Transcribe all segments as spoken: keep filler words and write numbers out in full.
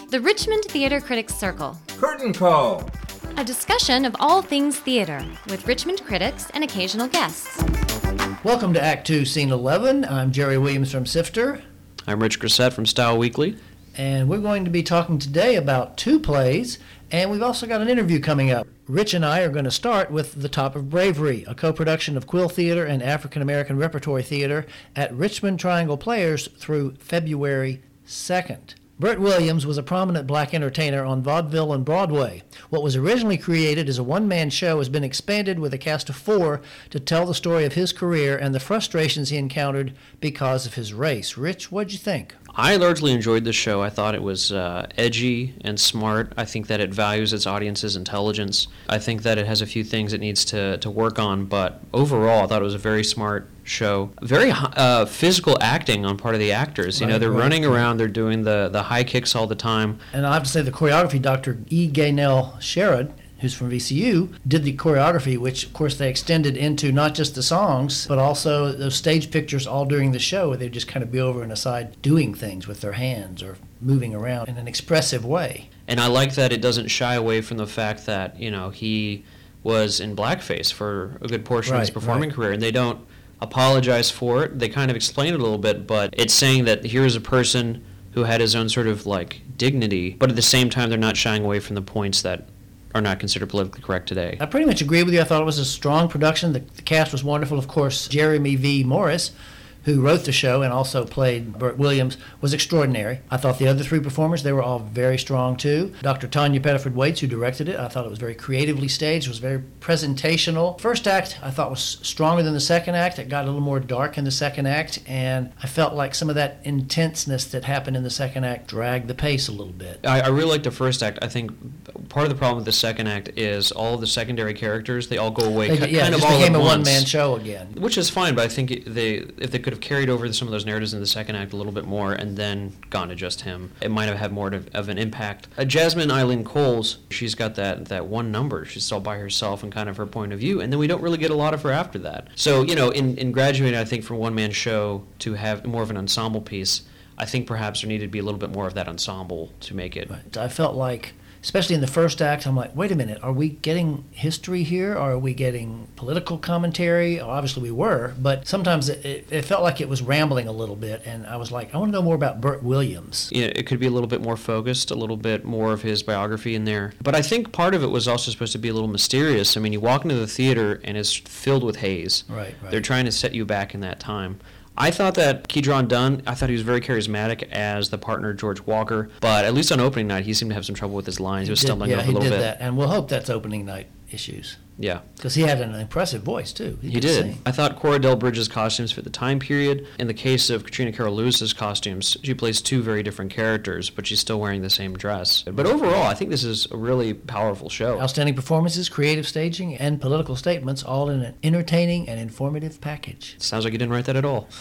The Richmond Theater Critics Circle. Curtain Call. A discussion of all things theater with Richmond critics and occasional guests. Welcome to Act two, Scene eleven. I'm Jerry Williams from Sifter. I'm Rich Grissett from Style Weekly. And we're going to be talking today about two plays, and we've also got an interview coming up. Rich and I are going to start with The Top of Bravery, a co-production of Quill Theater and African American Repertory Theater at Richmond Triangle Players through February second. Burt Williams was a prominent black entertainer on vaudeville and Broadway. What was originally created as a one-man show has been expanded with a cast of four to tell the story of his career and the frustrations he encountered because of his race. Rich, what'd you think? I largely enjoyed the show. I thought it was uh, edgy and smart. I think that it values its audience's intelligence. I think that it has a few things it needs to, to work on, but overall I thought it was a very smart show. Very uh, physical acting on part of the actors. You right, know, they're right, running right. around, they're doing the, the high kicks all the time. And I have to say the choreography, Doctor E. Gaynell Sherrod, who's from V C U, did the choreography, which of course they extended into not just the songs, but also those stage pictures all during the show where they'd just kind of be over on the side doing things with their hands or moving around in an expressive way. And I like that it doesn't shy away from the fact that, you know, he was in blackface for a good portion right, of his performing right. career, and they don't apologize for it. They kind of explain it a little bit, but it's saying that here's a person who had his own sort of like dignity, but at the same time they're not shying away from the points that are not considered politically correct today. I pretty much agree with you. I thought it was a strong production. The, the cast was wonderful. Of course, Jeremy V. Morris, who wrote the show and also played Burt Williams, was extraordinary. I thought the other three performers, they were all very strong too. Doctor Tanya Pettiford Waits, who directed it, I thought it was very creatively staged. It was very presentational. First act, I thought was stronger than the second act. It got a little more dark in the second act, and I felt like some of that intenseness that happened in the second act dragged the pace a little bit. I, I really liked the first act. I think part of the problem with the second act is all of the secondary characters, they all go away They, ki- yeah, kind it of just all became at a once. one-man show again. Which is fine, but I think they, if they could have carried over some of those narratives in the second act a little bit more and then gone to just him, it might have had more of, of an impact. Uh, Jasmine Eileen Coles, she's got that, that one number. She's all by herself and kind of her point of view, and then we don't really get a lot of her after that. So, you know, in, in graduating, I think, from one-man show to have more of an ensemble piece, I think perhaps there needed to be a little bit more of that ensemble to make it. Right. I felt like, especially in the first act, I'm like, wait a minute, are we getting history here? Or are we getting political commentary? Well, obviously we were, but sometimes it, it, it felt like it was rambling a little bit, and I was like, I want to know more about Burt Williams. Yeah, it could be a little bit more focused, a little bit more of his biography in there. But I think part of it was also supposed to be a little mysterious. I mean, you walk into the theater and it's filled with haze. Right, right. They're trying to set you back in that time. I thought that Keydron Dunn, I thought he was very charismatic as the partner George Walker, but at least on opening night, he seemed to have some trouble with his lines. He was Did- stumbling yeah, up a he little did bit. that, and we'll hope that's opening night issues. Yeah, Because he had an impressive voice, too. he could did. sing. I thought Cora Del Bridge's costumes fit the time period. In the case of Katrina Carroll Lewis's costumes, she plays two very different characters, but she's still wearing the same dress. But overall, I think this is a really powerful show. Outstanding performances, creative staging, and political statements, all in an entertaining and informative package. Sounds like you didn't write that at all.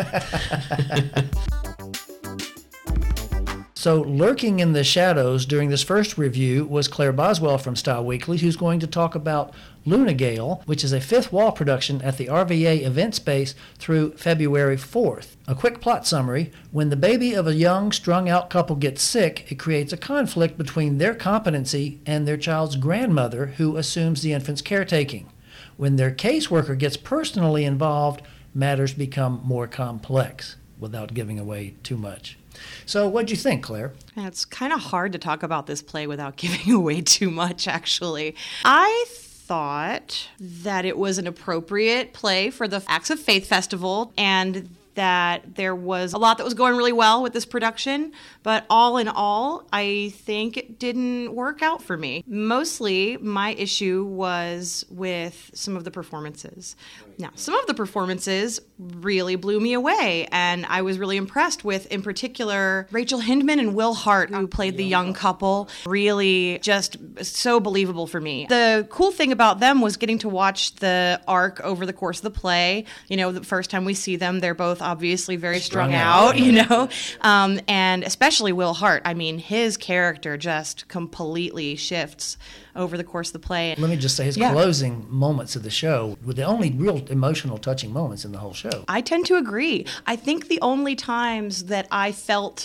So lurking in the shadows during this first review was Claire Boswell from Style Weekly, who's going to talk about Luna Gale, which is a fifth wall production at the R V A event space through February fourth. A quick plot summary: when the baby of a young, strung-out couple gets sick, it creates a conflict between their competency and their child's grandmother, who assumes the infant's caretaking. When their caseworker gets personally involved, matters become more complex, without giving away too much. So what'd you think, Claire? Yeah, it's kind of hard to talk about this play without giving away too much, actually. I thought that it was an appropriate play for the Acts of Faith Festival, and that there was a lot that was going really well with this production, but all in all, I think it didn't work out for me. Mostly, my issue was with some of the performances. Now, some of the performances really blew me away, and I was really impressed with, in particular, Rachel Hindman and Will Hart, who played the young couple. Really just so believable for me. The cool thing about them was getting to watch the arc over the course of the play. You know, the first time we see them, they're both obviously very strung, Strung out, out. you know, um, and especially Will Hart. I mean, his character just completely shifts over the course of the play. Let me just say, his Yeah. closing moments of the show were the only real emotional, touching moments in the whole show. I tend to agree. I think the only times that I felt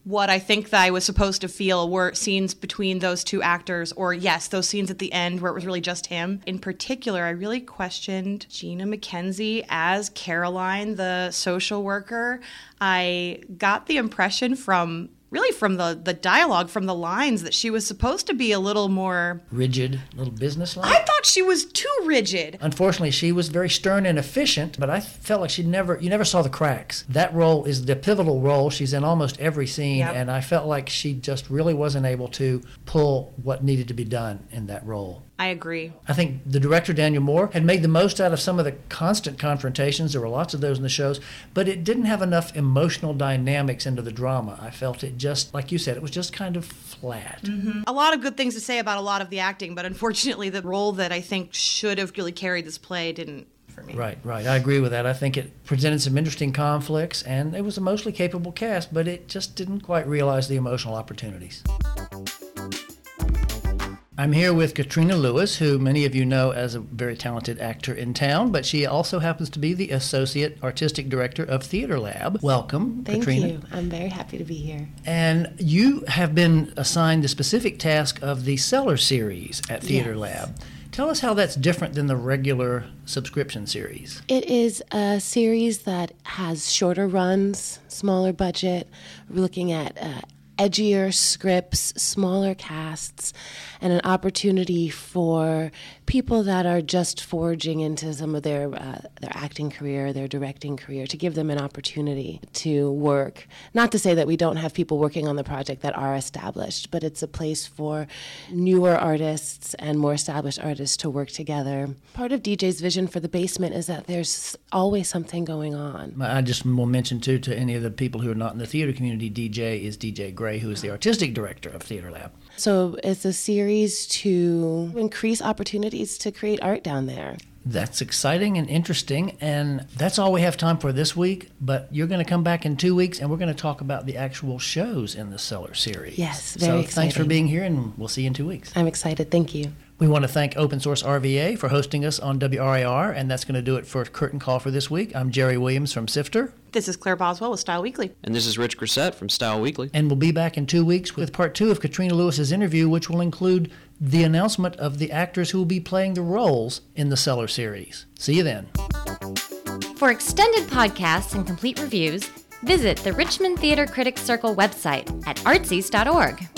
what I think that I was supposed to feel were scenes between those two actors, or yes, those scenes at the end where it was really just him. In particular, I really questioned Gina McKenzie as Caroline, the social worker. I got the impression from really from the, the dialogue, from the lines, that she was supposed to be a little more rigid, a little businesslike. I thought she was too rigid. Unfortunately, she was very stern and efficient, but I felt like she never, you never saw the cracks. That role is the pivotal role. She's in almost every scene, Yep. and I felt like she just really wasn't able to pull what needed to be done in that role. I agree. I think the director, Daniel Moore, had made the most out of some of the constant confrontations. There were lots of those in the shows, but it didn't have enough emotional dynamics into the drama. I felt it just, like you said, it was just kind of flat. Mm-hmm. A lot of good things to say about a lot of the acting, but unfortunately the role that I think should have really carried this play didn't for me. Right, right. I agree with that. I think it presented some interesting conflicts, and it was a mostly capable cast, but it just didn't quite realize the emotional opportunities. I'm here with Katrina Lewis, who many of you know as a very talented actor in town, but she also happens to be the Associate Artistic Director of Theater Lab. Welcome, Thank Katrina. you. I'm very happy to be here. And you have been assigned the specific task of the Cellar series at Theater Yes. Lab. Tell us how that's different than the regular subscription series. It is a series that has shorter runs, smaller budget. We're looking at uh, edgier scripts, smaller casts, and an opportunity for people that are just forging into some of their uh, their acting career, their directing career, to give them an opportunity to work. Not to say that we don't have people working on the project that are established, but it's a place for newer artists and more established artists to work together. Part of D J's vision for the basement is that there's always something going on. I just will mention, too, to any of the people who are not in the theater community, D J is D J Gray, who is the artistic director of Theater Lab. So it's a series to increase opportunities to create art down there. That's exciting and interesting, and that's all we have time for this week, but you're going to come back in two weeks, and we're going to talk about the actual shows in the Cellar series. Yes, So very thanks for exciting. being here, and we'll see you in two weeks. I'm excited. Thank you. We want to thank Open Source R V A for hosting us on W R I R, and that's going to do it for Curtain Call for this week. I'm Jerry Williams from Sifter, This is Claire Boswell with Style Weekly. And this is Rich Grissett from Style Weekly. and we'll be back in two weeks with part two of Katrina Lewis's interview, which will include the announcement of the actors who will be playing the roles in the Cellar series. See you then. For extended podcasts and complete reviews, visit the Richmond Theater Critics Circle website at artsies dot org.